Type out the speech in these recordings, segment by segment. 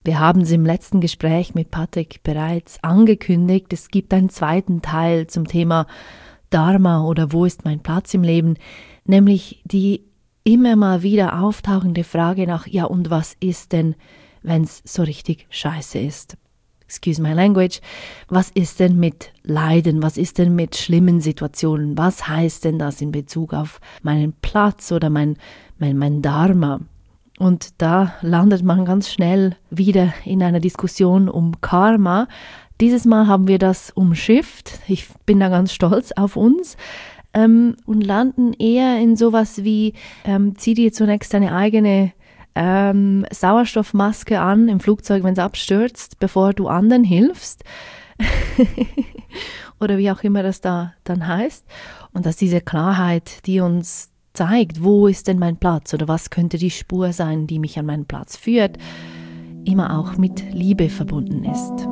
Wir haben es im letzten Gespräch mit Patrick bereits angekündigt. Es gibt einen zweiten Teil zum Thema Dharma oder wo ist mein Platz im Leben, nämlich die immer mal wieder auftauchende Frage nach, ja und was ist denn, wenn es so richtig scheiße ist? Excuse my language. Was ist denn mit Leiden? Was ist denn mit schlimmen Situationen? Was heißt denn das in Bezug auf meinen Platz oder mein Dharma? Und da landet man ganz schnell wieder in einer Diskussion um Karma. Dieses Mal haben wir das umschifft. Ich bin da ganz stolz auf uns. Und landen eher in sowas wie, zieh dir zunächst deine eigene Sauerstoffmaske an im Flugzeug, wenn es abstürzt, bevor du anderen hilfst. Oder wie auch immer das da dann heißt. Und dass diese Klarheit, die uns zeigt, wo ist denn mein Platz oder was könnte die Spur sein, die mich an meinen Platz führt, immer auch mit Liebe verbunden ist.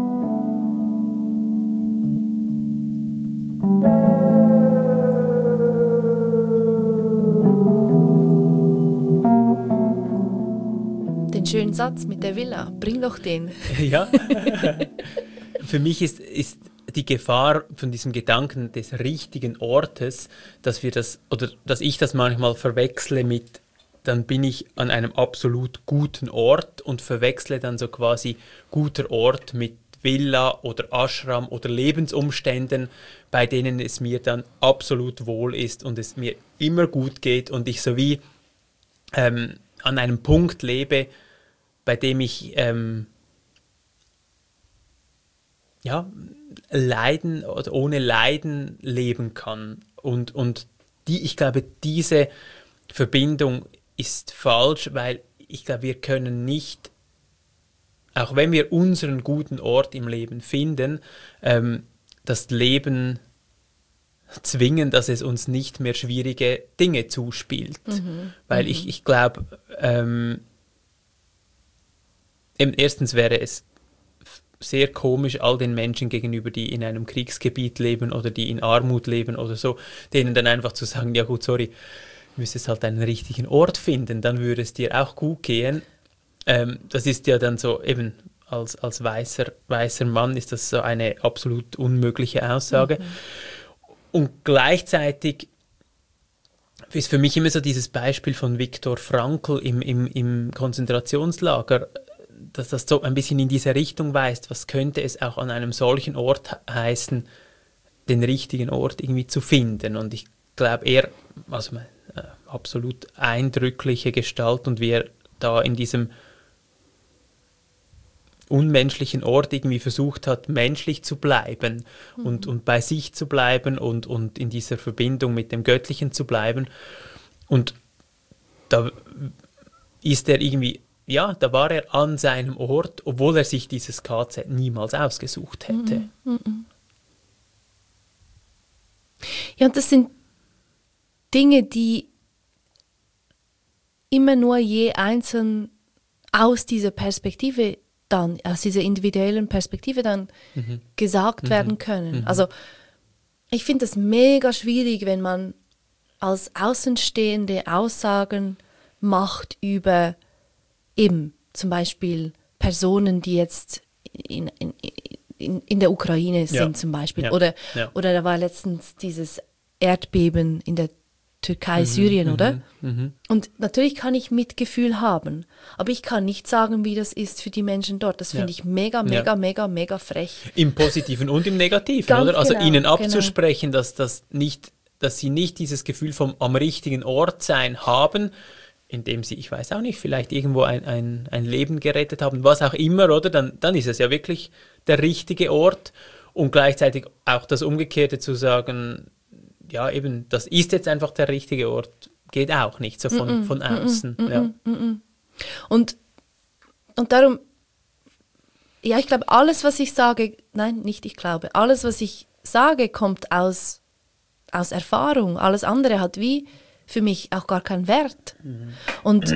Den schönen Satz mit der Villa, bring doch den. Ja, für mich ist die Gefahr von diesem Gedanken des richtigen Ortes, dass ich das manchmal verwechsle mit, dann bin ich an einem absolut guten Ort und verwechsle dann so quasi guter Ort mit Villa oder Ashram oder Lebensumständen, bei denen es mir dann absolut wohl ist und es mir immer gut geht und ich so wie an einem Punkt lebe, bei dem ich Leiden oder ohne Leiden leben kann. Und ich glaube, diese Verbindung ist falsch, weil ich glaube, wir können nicht, auch wenn wir unseren guten Ort im Leben finden, das Leben zwingen, dass es uns nicht mehr schwierige Dinge zuspielt. Weil ich glaube, erstens wäre es sehr komisch all den Menschen gegenüber, die in einem Kriegsgebiet leben oder die in Armut leben oder so, denen dann einfach zu sagen, ja gut, sorry, du müsstest halt einen richtigen Ort finden, dann würde es dir auch gut gehen. Das ist ja dann so, eben als weißer Mann ist das so eine absolut unmögliche Aussage. Und gleichzeitig ist für mich immer so dieses Beispiel von Viktor Frankl im Konzentrationslager, dass das so ein bisschen in diese Richtung weist, was könnte es auch an einem solchen Ort heißen, den richtigen Ort irgendwie zu finden. Und ich glaube, absolut eindrückliche Gestalt und wie er da in diesem unmenschlichen Ort irgendwie versucht hat, menschlich zu bleiben und bei sich zu bleiben und in dieser Verbindung mit dem Göttlichen zu bleiben. Und da ist er irgendwie, ja, da war er an seinem Ort, obwohl er sich dieses KZ niemals ausgesucht hätte. Ja, und das sind Dinge, die immer nur je einzeln aus dieser Perspektive dann, aus dieser individuellen Perspektive dann gesagt werden können. Also ich finde es mega schwierig, wenn man als Außenstehende Aussagen macht über eben zum Beispiel Personen, die jetzt in der Ukraine sind zum Beispiel. Ja. Oder Ja. da war letztens dieses Erdbeben in der Türkei, Syrien, oder? Und natürlich kann ich Mitgefühl haben, aber ich kann nicht sagen, wie das ist für die Menschen dort. Das finde ich mega frech. Im Positiven und im Negativen, Ganz oder? Also genau, ihnen abzusprechen, dass sie nicht dieses Gefühl vom am richtigen Ort sein haben, indem sie, ich weiß auch nicht, vielleicht irgendwo ein Leben gerettet haben, was auch immer, oder? Dann ist es ja wirklich der richtige Ort. Und gleichzeitig auch das Umgekehrte zu sagen, ja, eben, das ist jetzt einfach der richtige Ort, geht auch nicht so von außen. Und darum, ja, ich glaube, alles, was ich sage, alles, was ich sage, kommt aus Erfahrung. Alles andere hat wie für mich auch gar keinen Wert. Und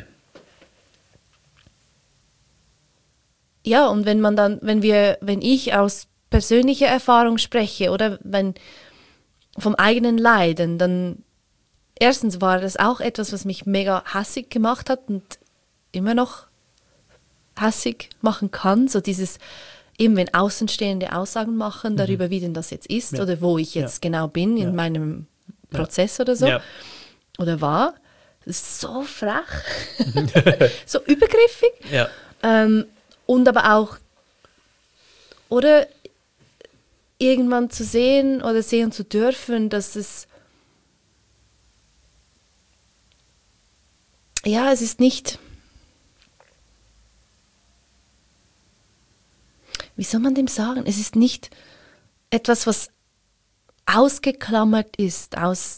ja, und wenn ich aus persönlicher Erfahrung spreche oder vom eigenen Leiden, dann erstens war das auch etwas, was mich mega hassig gemacht hat und immer noch hässig machen kann, so dieses, eben wenn Außenstehende Aussagen machen darüber, wie denn das jetzt ist oder wo ich jetzt genau bin in meinem Prozess oder so oder war. Das ist so frech, so übergriffig und aber auch, oder irgendwann zu sehen oder sehen zu dürfen, dass es es ist nicht, wie soll man dem sagen, es ist nicht etwas, was ausgeklammert ist aus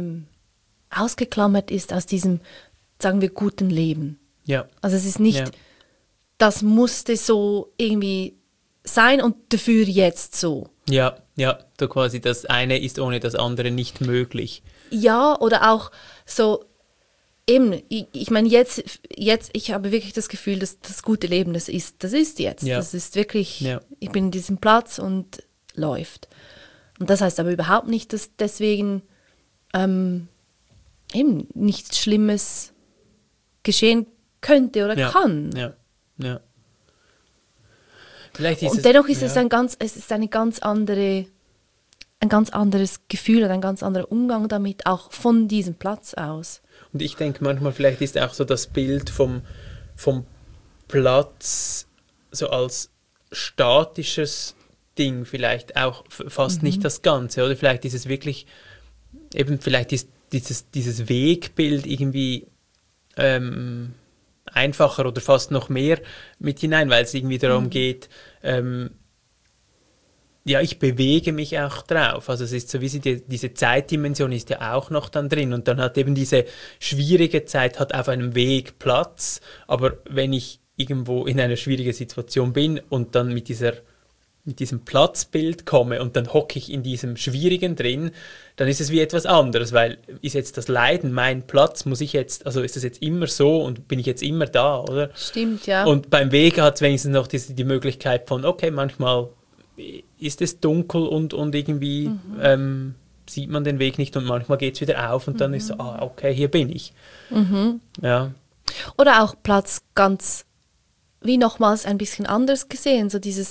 diesem, sagen wir, guten Leben. Ja. Also es ist nicht, das musste so irgendwie sein und dafür jetzt so. Ja, so quasi das eine ist ohne das andere nicht möglich. Ja, oder auch so, eben, ich meine, jetzt, ich habe wirklich das Gefühl, dass das gute Leben, das ist jetzt. Ja. Das ist wirklich, ich bin in diesem Platz und läuft. Und das heißt aber überhaupt nicht, dass deswegen eben nichts Schlimmes geschehen könnte oder kann. Ja. Und dennoch ist es ein ganz anderes Gefühl und ein ganz anderer Umgang damit, auch von diesem Platz aus. Und ich denke manchmal, vielleicht ist auch so das Bild vom Platz so als statisches Ding vielleicht auch fast nicht das Ganze, oder vielleicht ist es wirklich, eben vielleicht ist dieses Wegbild irgendwie einfacher oder fast noch mehr mit hinein, weil es irgendwie darum geht, ich bewege mich auch drauf. Also es ist so, wie diese Zeitdimension ist ja auch noch dann drin und dann hat eben diese schwierige Zeit hat auf einem Weg Platz, aber wenn ich irgendwo in einer schwierigen Situation bin und dann mit diesem Platzbild komme und dann hocke ich in diesem Schwierigen drin, dann ist es wie etwas anderes, weil ist jetzt das Leiden mein Platz, ist das jetzt immer so und bin ich jetzt immer da, oder? Stimmt, ja. Und beim Weg hat es wenigstens noch die Möglichkeit von, okay, manchmal ist es dunkel und irgendwie sieht man den Weg nicht und manchmal geht es wieder auf und dann ist so, okay, hier bin ich. Ja. Oder auch Platz ganz, wie nochmals ein bisschen anders gesehen, so dieses,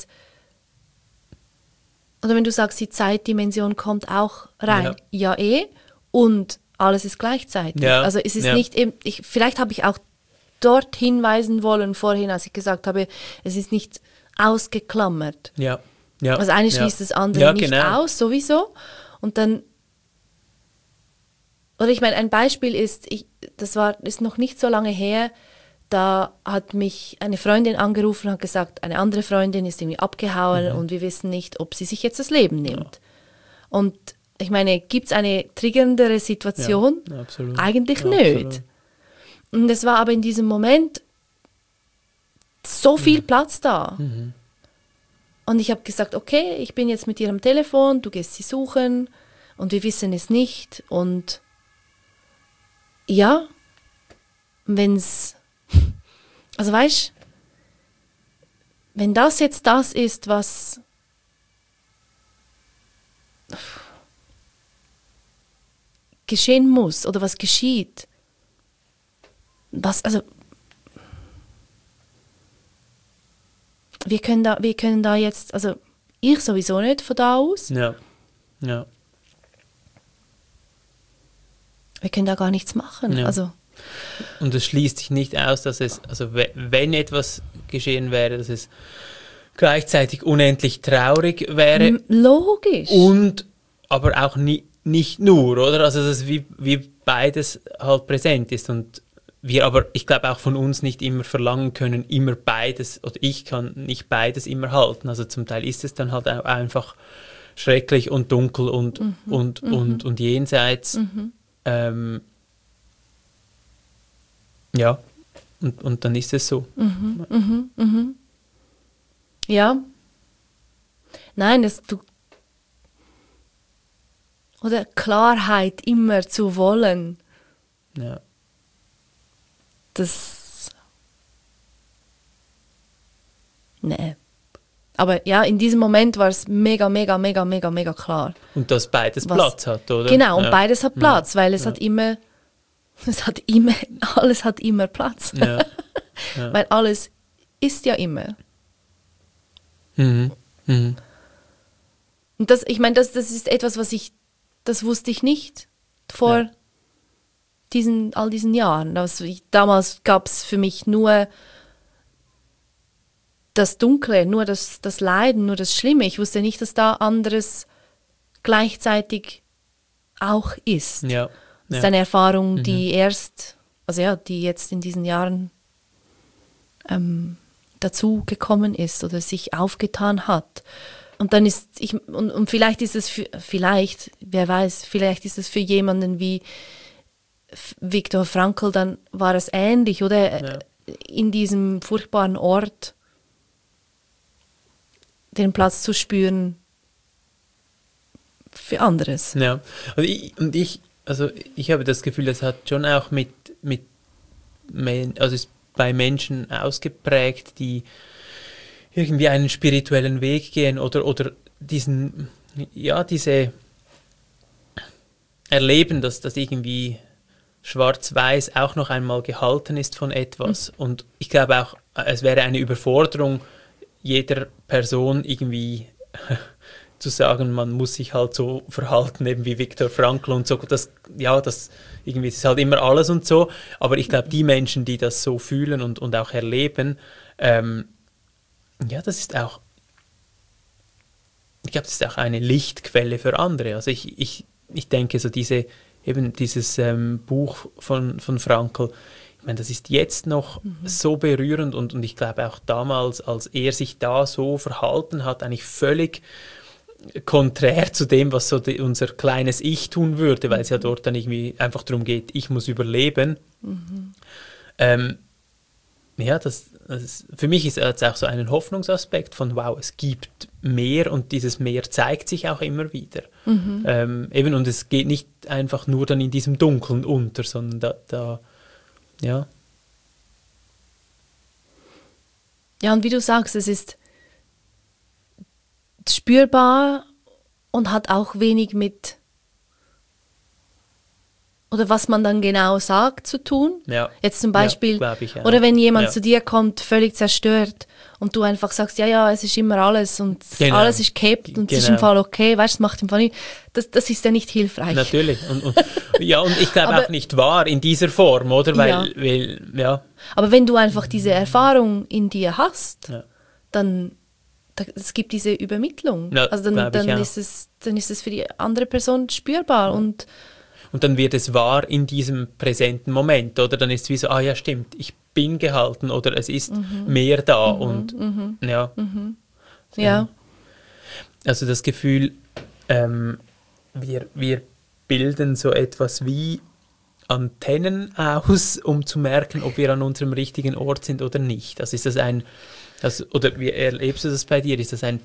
oder wenn du sagst, die Zeitdimension kommt auch rein, und alles ist gleichzeitig. Ja. Also es ist nicht, vielleicht habe ich auch dort hinweisen wollen vorhin, als ich gesagt habe, es ist nicht ausgeklammert. Ja. Also eine schließt das andere nicht aus, sowieso. Und dann, oder ich meine, ein Beispiel ist, ist noch nicht so lange her, da hat mich eine Freundin angerufen und hat gesagt, eine andere Freundin ist irgendwie abgehauen und wir wissen nicht, ob sie sich jetzt das Leben nimmt. Ja. Und ich meine, gibt es eine triggerndere Situation? Ja, absolut. Eigentlich nicht. Absolut. Und es war aber in diesem Moment so viel Platz da. Und ich habe gesagt, okay, ich bin jetzt mit ihr am Telefon, du gehst sie suchen und wir wissen es nicht. Und ja, also weißt, wenn das jetzt das ist, was geschehen muss oder was geschieht, wir können da jetzt, also ich sowieso nicht von da aus. Ja. Wir können da gar nichts machen. Ja. Also. Und es schließt sich nicht aus, dass es, also wenn etwas geschehen wäre, dass es gleichzeitig unendlich traurig wäre. Logisch. Und aber auch nicht nur, oder? Also dass es wie beides halt präsent ist und wir aber, ich glaube, auch von uns nicht immer verlangen können, immer beides, oder ich kann nicht beides immer halten. Also zum Teil ist es dann halt auch einfach schrecklich und dunkel und jenseits. Ja, und dann ist es so. Ja. Nein, oder Klarheit immer zu wollen. Ja. Nee. Aber ja, in diesem Moment war es mega klar. Und dass beides Platz hat, oder? Genau, und beides hat Platz, weil alles hat immer Platz. Ja. Weil alles ist ja immer. Mhm. Mhm. Und das, ich meine, das ist etwas, das wusste ich nicht vor all diesen Jahren. Damals gab es für mich nur das Dunkle, nur das Leiden, nur das Schlimme. Ich wusste nicht, dass da anderes gleichzeitig auch ist. Ja. Das ist eine Erfahrung, die die jetzt in diesen Jahren dazu gekommen ist oder sich aufgetan hat. Und dann und vielleicht ist es wer weiß, vielleicht ist es für jemanden wie Viktor Frankl, dann war es ähnlich, oder? Ja. In diesem furchtbaren Ort den Platz zu spüren für anderes. Ja, also ich habe das Gefühl, das hat schon auch also ist bei Menschen ausgeprägt, die irgendwie einen spirituellen Weg gehen oder diese erleben, dass das irgendwie schwarz-weiß auch noch einmal gehalten ist von etwas. Und ich glaube auch, es wäre eine Überforderung jeder Person irgendwie zu sagen, man muss sich halt so verhalten, eben wie Viktor Frankl und so. Das irgendwie ist halt immer alles und so. Aber ich glaube, die Menschen, die das so fühlen und auch erleben, das ist auch, ich glaube, das ist auch eine Lichtquelle für andere. Also ich denke, so dieses Buch von Frankl, ich meine, das ist jetzt noch so berührend und ich glaube auch damals, als er sich da so verhalten hat, eigentlich völlig konträr zu dem, was so unser kleines Ich tun würde, weil es ja dort dann irgendwie einfach darum geht, ich muss überleben. Für mich ist es auch so ein Hoffnungsaspekt von, wow, es gibt mehr und dieses Mehr zeigt sich auch immer wieder. Und es geht nicht einfach nur dann in diesem Dunkeln unter, sondern ja. Ja, und wie du sagst, es ist spürbar und hat auch wenig mit, oder was man dann genau sagt, zu tun. Ja. Jetzt zum Beispiel, ich, oder wenn jemand zu dir kommt, völlig zerstört und du einfach sagst, ja, es ist immer alles und alles ist gekippt und es ist im Fall okay, weißt du, es macht im Fall nicht, das ist ja nicht hilfreich. Natürlich. Und ich glaube auch nicht wahr in dieser Form, oder? Weil. Aber wenn du einfach diese Erfahrung in dir hast, dann es gibt diese Übermittlung. Ja, also dann ist es für die andere Person spürbar und dann wird es wahr in diesem präsenten Moment, oder? Dann ist es wie so, ja stimmt, ich bin gehalten oder es ist mehr da Ja. Also das Gefühl, wir bilden so etwas wie Antennen aus, um zu merken, ob wir an unserem richtigen Ort sind oder nicht. Also ist das oder wie erlebst du das bei dir? Ist das ein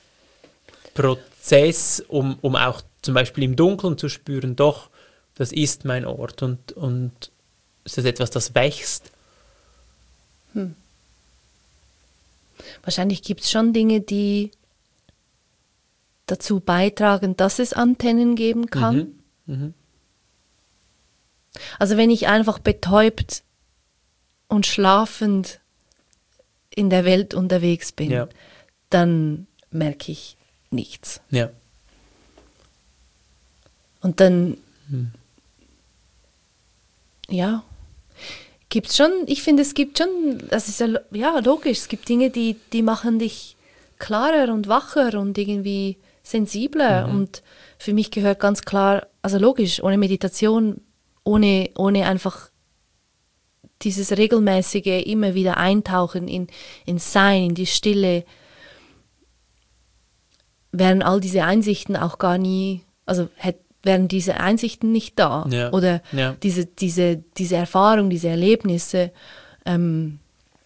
Prozess, um auch zum Beispiel im Dunkeln zu spüren, doch, das ist mein Ort und ist das etwas, das wächst? Wahrscheinlich gibt es schon Dinge, die dazu beitragen, dass es Antennen geben kann. Also wenn ich einfach betäubt und schlafend in der Welt unterwegs bin, dann merke ich nichts. Ja. Und dann gibt's schon, ich finde, es gibt schon, das ist ja logisch, es gibt Dinge, die machen dich klarer und wacher und irgendwie sensibler. Und für mich gehört ganz klar, also logisch, ohne Meditation, ohne einfach dieses regelmäßige immer wieder Eintauchen in Sein, in die Stille, wären all diese Einsichten auch gar nie, also wären diese Einsichten nicht da. Ja. Oder diese Erfahrung, diese Erlebnisse. Und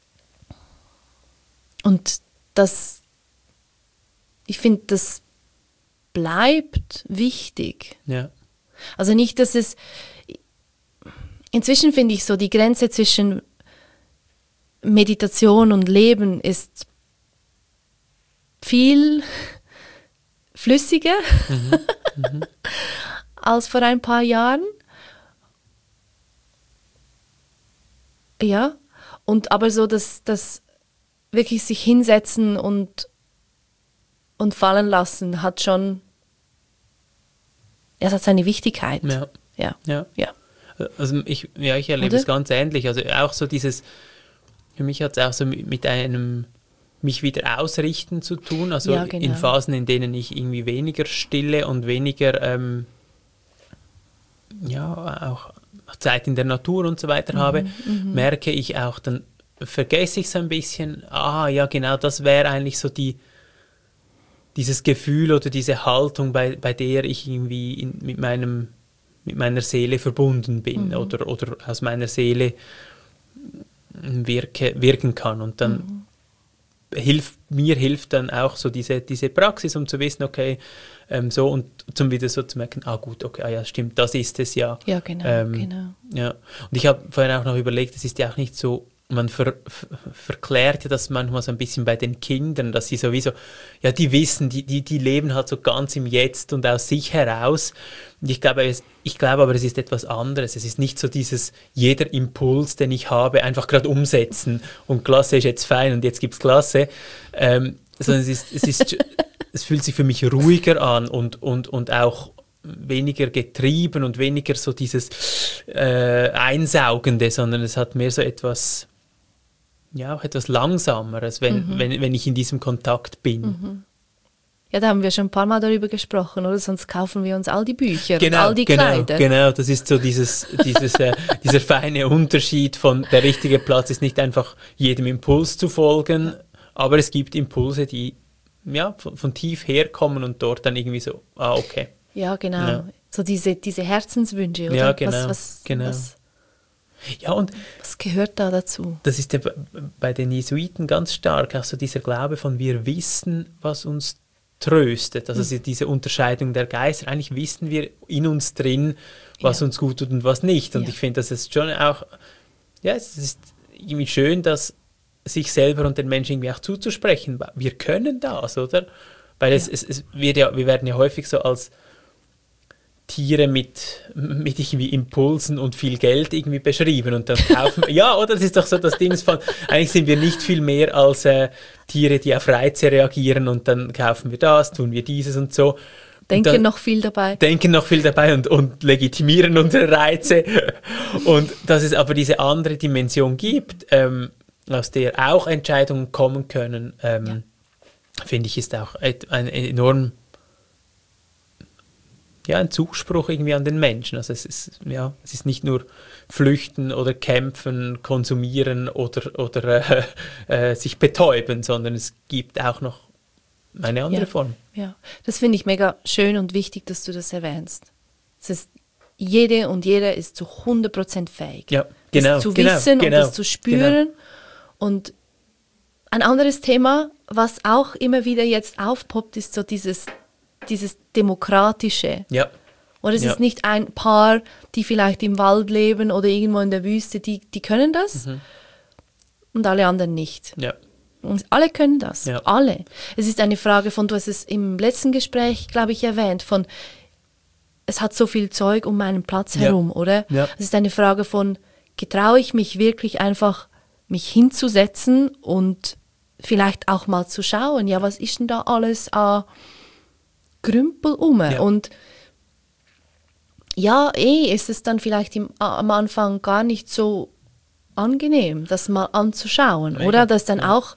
ich finde, das bleibt wichtig. Ja. Also nicht, dass es, inzwischen finde ich so, die Grenze zwischen Meditation und Leben ist viel flüssiger als vor ein paar Jahren. Ja, und aber so das wirklich sich hinsetzen und fallen lassen hat schon, es hat seine Wichtigkeit. Ja. Also ich erlebe es ganz ähnlich. Also auch so für mich hat es auch so mit einem mich wieder ausrichten zu tun. Also in Phasen, in denen ich irgendwie weniger Stille und weniger auch Zeit in der Natur und so weiter habe, merke ich auch, dann vergesse ich es ein bisschen. Ja genau, das wäre eigentlich so dieses Gefühl oder diese Haltung, bei der ich irgendwie mit meiner Seele verbunden bin oder aus meiner Seele wirken kann. Und dann hilft dann auch so diese Praxis, um zu wissen, okay, so und zum wieder so zu merken, gut, okay, ja, stimmt, das ist es ja. Ja, genau. Ja. Und ich habe vorhin auch noch überlegt, es ist ja auch nicht so, man verklärt ja das manchmal so ein bisschen bei den Kindern, dass sie sowieso, ja, die wissen, die leben halt so ganz im Jetzt und aus sich heraus. Und ich glaube aber, es ist etwas anderes. Es ist nicht so jeder Impuls, den ich habe, einfach gerade umsetzen und Klasse ist jetzt fein und jetzt gibt's Klasse. Sondern es fühlt sich für mich ruhiger an und auch weniger getrieben und weniger so dieses Einsaugende, sondern es hat mehr so etwas, ja, auch etwas Langsameres, wenn ich in diesem Kontakt bin. Ja, da haben wir schon ein paar Mal darüber gesprochen, oder? Sonst kaufen wir uns all die Bücher und all die Kleider. Genau, das ist so dieser feine Unterschied von, der richtige Platz ist nicht einfach jedem Impuls zu folgen, aber es gibt Impulse, die von tief herkommen und dort dann irgendwie so, okay. Ja, genau. Ja. So diese Herzenswünsche, oder? Ja, genau. Was gehört da dazu? Das ist ja bei den Jesuiten ganz stark, auch so dieser Glaube von wir wissen, was uns tröstet. Also diese Unterscheidung der Geister. Eigentlich wissen wir in uns drin, was uns gut tut und was nicht. Und ich finde, das ist schon auch, es ist irgendwie schön, das sich selber und den Menschen irgendwie auch zuzusprechen. Wir können das, oder? Weil wir werden ja häufig so als Tiere mit irgendwie Impulsen und viel Geld irgendwie beschrieben und dann kaufen oder das ist doch so das Ding von, eigentlich sind wir nicht viel mehr als Tiere, die auf Reize reagieren und dann kaufen wir das, tun wir dieses und so. Denken noch viel dabei und legitimieren unsere Reize und dass es aber diese andere Dimension gibt, aus der auch Entscheidungen kommen können, finde ich, ist auch ein enorm ein Zuspruch irgendwie an den Menschen. Also es ist nicht nur flüchten oder kämpfen, konsumieren oder sich betäuben, sondern es gibt auch noch eine andere Form. Ja, das finde ich mega schön und wichtig, dass du das erwähnst. Es ist, jede und jeder ist zu 100% fähig, das zu wissen und das zu spüren. Und ein anderes Thema, was auch immer wieder jetzt aufpoppt, ist so dieses Demokratische. Ja. Oder es ist nicht ein Paar, die vielleicht im Wald leben oder irgendwo in der Wüste, die können das und alle anderen nicht. Ja. Und alle können das, alle. Es ist eine Frage von, du hast es im letzten Gespräch, glaube ich, erwähnt, von es hat so viel Zeug um meinen Platz herum, oder? Ja. Es ist eine Frage von, getraue ich mich wirklich einfach, mich hinzusetzen und vielleicht auch mal zu schauen, was ist denn da alles an Grümpel um. Und ist es dann vielleicht am Anfang gar nicht so angenehm, das mal anzuschauen, oder? Das dann auch,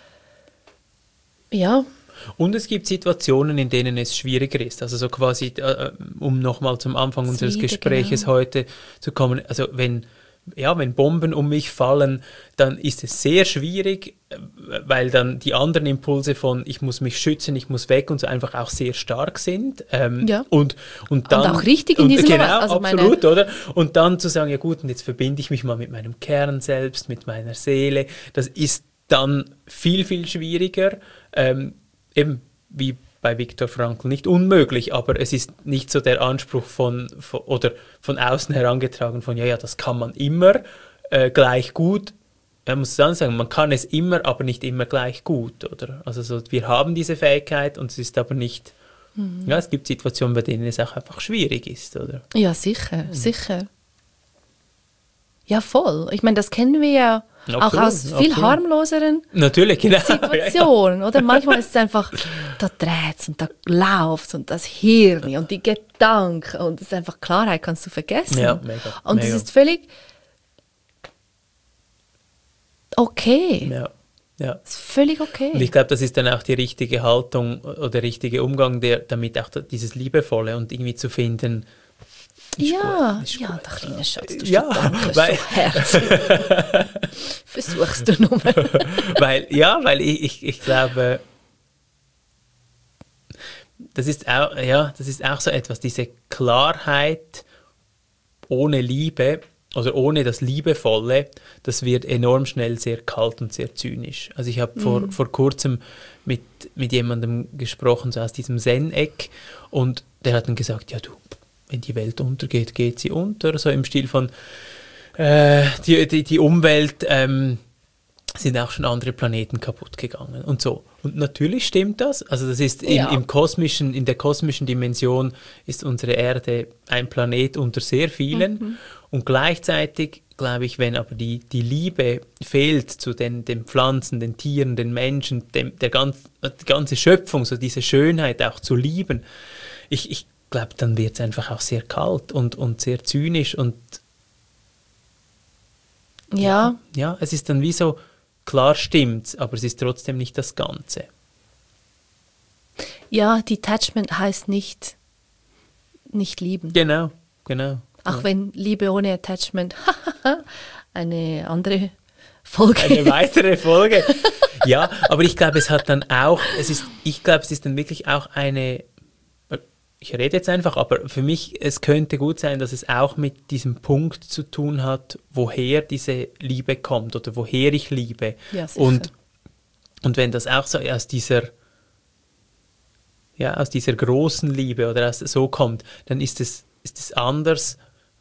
Und es gibt Situationen, in denen es schwieriger ist. Also so quasi, um nochmal zum Anfang unseres Gespräches heute zu kommen, also wenn Bomben um mich fallen, dann ist es sehr schwierig, weil dann die anderen Impulse von ich muss mich schützen, ich muss weg und so einfach auch sehr stark sind. Und dann, und auch richtig in diesem Moment. Genau, also absolut, oder? Und dann zu sagen, ja gut, und jetzt verbinde ich mich mal mit meinem Kern selbst, mit meiner Seele. Das ist dann viel, viel schwieriger. Eben wie bei Viktor Frankl nicht unmöglich, aber es ist nicht so der Anspruch von außen herangetragen von, das kann man immer gleich gut. Man muss dann sagen, man kann es immer, aber nicht immer gleich gut, oder? Also so, wir haben diese Fähigkeit und es ist aber nicht, es gibt Situationen, bei denen es auch einfach schwierig ist, oder? Ja, sicher, sicher. Ja, voll. Ich meine, das kennen wir ja Absolut, auch aus viel absolut. harmloseren Natürlich, genau. Situationen, oder? Manchmal ist es einfach, da dreht es und da läuft und das Hirn und die Gedanken und es ist einfach Klarheit, kannst du vergessen. Ja, mega. Und mega. es ist völlig okay. Ja, ja. Es ist völlig okay. Und ich glaube, das ist dann auch die richtige Haltung oder der richtige Umgang, damit auch dieses Liebevolle und irgendwie zu finden. Ja, ist ja, gut. der kleine Schatz, du Ja, danke weil- so herzlich. Versuchst du nur. weil ich glaube, das ist auch so etwas, diese Klarheit ohne Liebe oder ohne das Liebevolle, das wird enorm schnell sehr kalt und sehr zynisch. Also ich habe vor kurzem mit jemandem gesprochen, so aus diesem Zen-Eck, und der hat dann gesagt, ja du, wenn die Welt untergeht, geht sie unter, so im Stil von die Umwelt sind auch schon andere Planeten kaputt gegangen und so. Und natürlich stimmt das. Also das ist in der kosmischen Dimension ist unsere Erde ein Planet unter sehr vielen. Und gleichzeitig, glaube ich, wenn aber die Liebe fehlt zu den Pflanzen, den Tieren, den Menschen, die ganze Schöpfung, so diese Schönheit auch zu lieben, ich glaube, dann wird es einfach auch sehr kalt und sehr zynisch und Ja, ja, es ist dann wie so, klar stimmt's, aber es ist trotzdem nicht das Ganze. ja, Detachment heißt nicht lieben. Genau. Auch wenn Liebe ohne Attachment, eine andere Folge. Eine weitere Folge. Ja, aber ich glaube, es hat dann auch, es ist dann wirklich auch eine, ich rede jetzt einfach, aber für mich, es könnte gut sein, dass es auch mit diesem Punkt zu tun hat, woher diese Liebe kommt oder woher ich liebe. Ja, sicher. Und wenn das auch so aus dieser großen Liebe oder so kommt, dann ist es anders,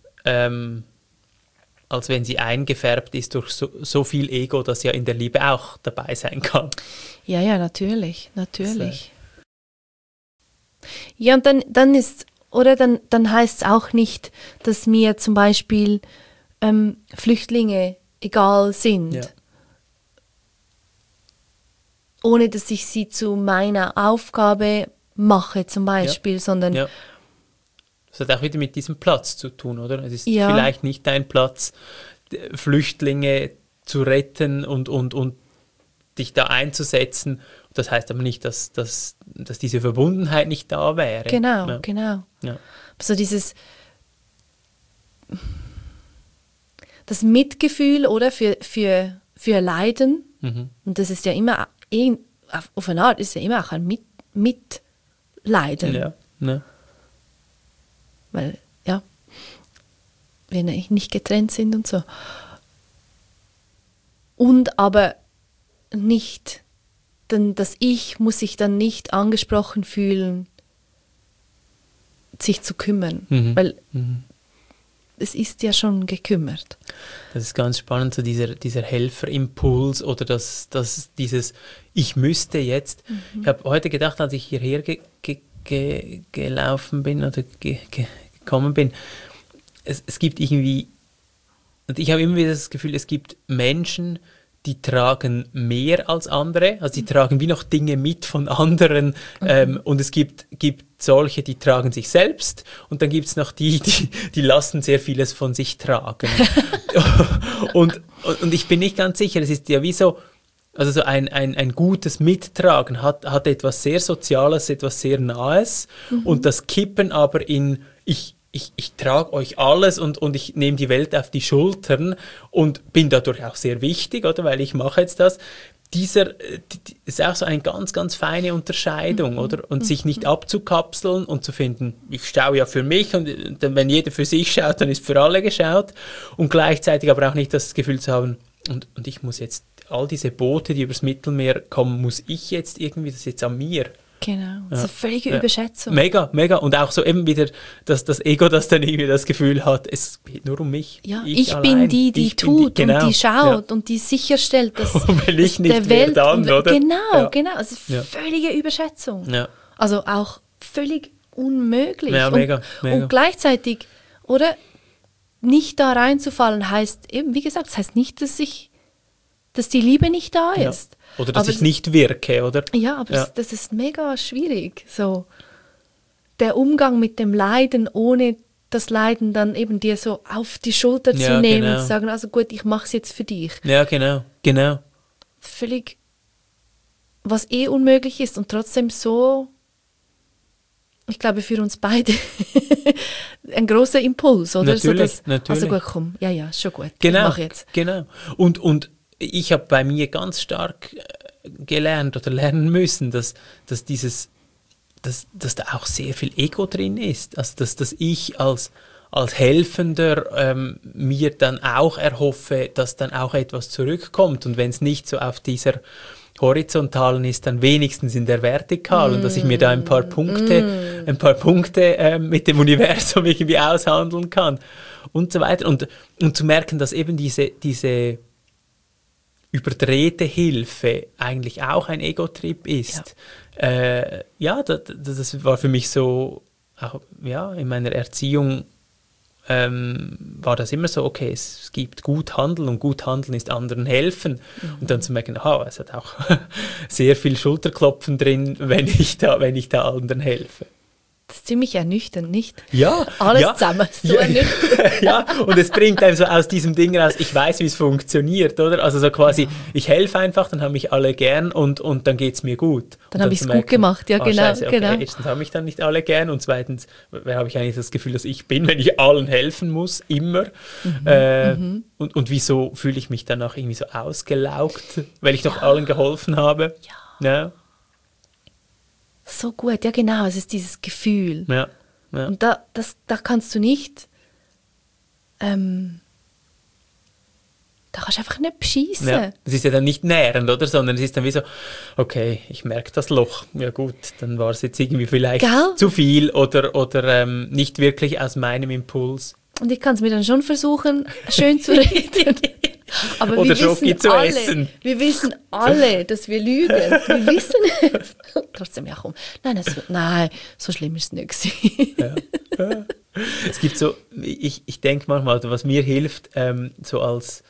als wenn sie eingefärbt ist durch so viel Ego, das ja in der Liebe auch dabei sein kann. Ja, natürlich. Ja, und dann ist, oder dann heißt es auch nicht, dass mir zum Beispiel Flüchtlinge egal sind. Ja. Ohne dass ich sie zu meiner Aufgabe mache zum Beispiel, sondern Ja. Das hat auch wieder mit diesem Platz zu tun, oder? Es ist Ja. vielleicht nicht dein Platz, Flüchtlinge zu retten und dich da einzusetzen. Das heißt aber nicht, dass diese Verbundenheit nicht da wäre. Genau. Ja. So das Mitgefühl, oder, für Leiden, und das ist ja immer, auf eine Art ist ja immer auch ein Mitleiden. Ja. Ne? Weil, ja, wir nicht getrennt sind und so. Und aber nicht, denn das Ich muss sich dann nicht angesprochen fühlen, sich zu kümmern, weil es ist ja schon gekümmert. Das ist ganz spannend, so dieser Helferimpuls oder dieses Ich müsste jetzt. Ich habe heute gedacht, als ich hierher gelaufen bin oder gekommen bin, es gibt irgendwie, und ich habe immer wieder das Gefühl, es gibt Menschen, die tragen mehr als andere, also die tragen wie noch Dinge mit von anderen, und es gibt solche, die tragen sich selbst, und dann gibt es noch die lassen sehr vieles von sich tragen. und ich bin nicht ganz sicher, es ist ja wie so, also so ein gutes Mittragen hat etwas sehr Soziales, etwas sehr Nahes, und das Kippen aber in ich trage euch alles und ich nehme die Welt auf die Schultern und bin dadurch auch sehr wichtig, oder, weil ich mache jetzt das. Ist auch so eine ganz, ganz feine Unterscheidung, oder? Und sich nicht abzukapseln und zu finden, ich schaue ja für mich, und wenn jeder für sich schaut, dann ist für alle geschaut, und gleichzeitig aber auch nicht das Gefühl zu haben, und ich muss jetzt, all diese Boote, die übers Mittelmeer kommen, muss ich jetzt irgendwie, das ist jetzt an mir. Genau, das ist eine völlige Überschätzung. Mega. Und auch so eben wieder, dass das Ego, das dann irgendwie das Gefühl hat, es geht nur um mich. Ja, ich bin die tut und die schaut und die sicherstellt, dass und wenn ich nicht der mehr Welt... dann, oder? Genau. Also völlige Überschätzung. Ja. Also auch völlig unmöglich. Ja, mega. Und gleichzeitig, oder, nicht da reinzufallen heißt eben, wie gesagt, das heißt nicht, dass die Liebe nicht da ist. Ja. Oder dass ich nicht wirke, oder? Ja, aber das ist mega schwierig. So der Umgang mit dem Leiden, ohne das Leiden dann eben dir so auf die Schulter zu nehmen und zu sagen, also gut, ich mache es jetzt für dich. Ja, genau. Völlig, was unmöglich ist und trotzdem so, ich glaube, für uns beide ein großer Impuls, oder? Natürlich. Also gut, komm, ja, schon gut. Genau, ich mache jetzt. Genau. Und ich habe bei mir ganz stark gelernt oder lernen müssen, dass da auch sehr viel Ego drin ist. Also dass ich als Helfender mir dann auch erhoffe, dass dann auch etwas zurückkommt. Und wenn es nicht so auf dieser horizontalen ist, dann wenigstens in der vertikalen. Und dass ich mir da ein paar Punkte mit dem Universum irgendwie aushandeln kann. Und so weiter. Und zu merken, dass eben diese überdrehte Hilfe eigentlich auch ein Ego-Trip ist. Das war für mich so, auch in meiner Erziehung war das immer so, okay, es gibt gut handeln und gut handeln ist anderen helfen. Und dann zu merken, es hat auch sehr viel Schulterklopfen drin, wenn ich da anderen helfe. Das ist ziemlich ernüchternd, nicht? Ja. Alles zusammen, so ernüchternd. Ja, und es bringt einem so aus diesem Ding raus, ich weiß, wie es funktioniert, oder? Also so quasi, ich helfe einfach, dann haben mich alle gern und dann geht es mir gut. Dann habe ich es gut gemacht, ja, genau. Scheiße, okay, genau. Erstens habe mich dann nicht alle gern und zweitens, wer habe ich eigentlich das Gefühl, dass ich bin, wenn ich allen helfen muss, immer. Und wieso fühle ich mich danach irgendwie so ausgelaugt, weil ich doch allen geholfen habe? Ja. So gut, ja genau, es ist dieses Gefühl. Ja. Und da kannst du nicht, da kannst du einfach nicht bescheissen. Ja. Es ist ja dann nicht nährend, oder? Sondern es ist dann wie so, okay, ich merke das Loch. Ja gut, dann war es jetzt irgendwie vielleicht zu viel oder nicht wirklich aus meinem Impuls. Und ich kann es mir dann schon versuchen, schön zu reden. Aber oder Schoki zu essen. Wir wissen alle, dass wir lügen. Wir wissen es. Trotzdem, ja komm. Nein, so schlimm ist es nicht gewesen. Ja. Es gibt so, ich denke manchmal, was mir hilft, so als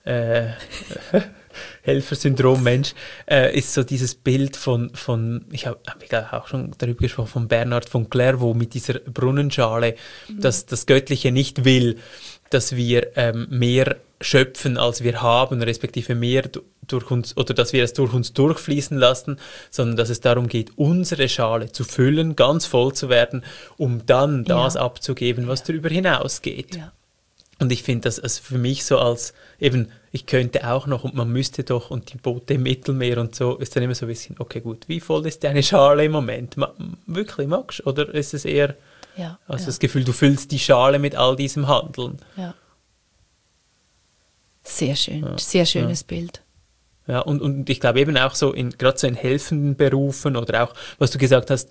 Helfersyndrom-Mensch, ist so dieses Bild von ich habe auch schon darüber gesprochen, von Bernhard von Clairvaux mit dieser Brunnenschale, dass das Göttliche nicht will, dass wir mehr schöpfen, als wir haben, respektive mehr durch uns, oder dass wir es durch uns durchfließen lassen, sondern dass es darum geht, unsere Schale zu füllen, ganz voll zu werden, um dann das abzugeben, was darüber hinausgeht. Ja. Und ich finde das also für mich so als eben, ich könnte auch noch und man müsste doch und die Boote im Mittelmeer und so, ist dann immer so ein bisschen, okay gut, wie voll ist deine Schale im Moment? Wirklich magst du? Oder ist es eher das Gefühl, du füllst die Schale mit all diesem Handeln? Ja. Sehr schön, sehr schönes Bild. Ja, und ich glaube eben auch so, gerade so in helfenden Berufen oder auch, was du gesagt hast,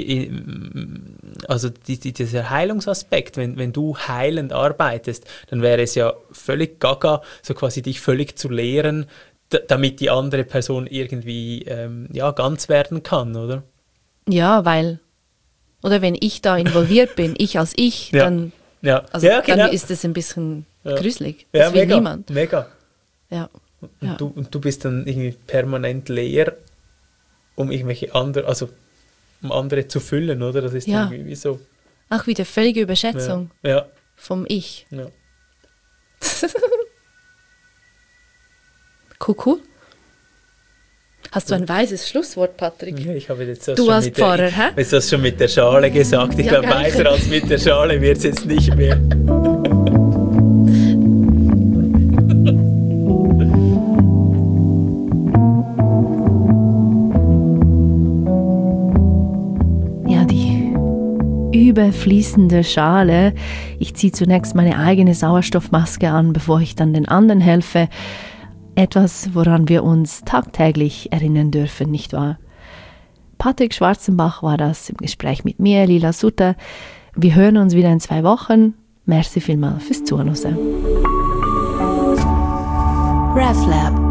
also dieser Heilungsaspekt, wenn du heilend arbeitest, dann wäre es ja völlig gaga, so quasi dich völlig zu lehren, damit die andere Person irgendwie ganz werden kann, oder? Ja, oder wenn ich da involviert bin, ich als ich, dann, dann ist es ein bisschen gruselig. Das will niemand. Mega. Ja. Und du bist dann irgendwie permanent leer, um irgendwelche andere, also um andere zu füllen, oder? Das ist dann irgendwie so. Ach, wieder völlige Überschätzung vom Ich. Ja. Cool. Hast du ein weises Schlusswort, Patrick? Ja, ich habe jetzt das du als Pfarrer, hä? Jetzt hast du schon mit der Schale gesagt. Ich glaube, weiser als mit der Schale wird es jetzt nicht mehr. Überfließende Schale. Ich ziehe zunächst meine eigene Sauerstoffmaske an, bevor ich dann den anderen helfe. Etwas, woran wir uns tagtäglich erinnern dürfen, nicht wahr? Patrick Schwarzenbach war das im Gespräch mit mir, Lila Sutter. Wir hören uns wieder in 2 Wochen. Merci vielmals fürs Zuhören. RefLab